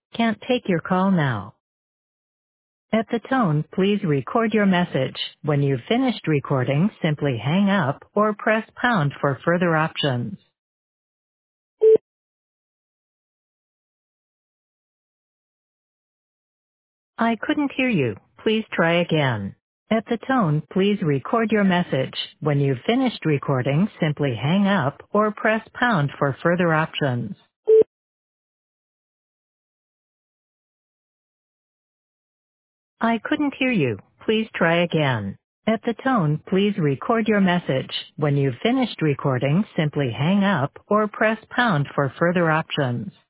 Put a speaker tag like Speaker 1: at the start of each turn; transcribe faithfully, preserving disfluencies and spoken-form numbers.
Speaker 1: Can't take your call now. At the tone, please record your message. When you've finished recording, simply hang up or press pound for further options. I couldn't hear you. Please try again. At the tone, please record your message. When you've finished recording, simply hang up or press pound for further options. I couldn't hear you. Please try again. At the tone, please record your message. When you've finished recording, simply hang up or press pound for further options.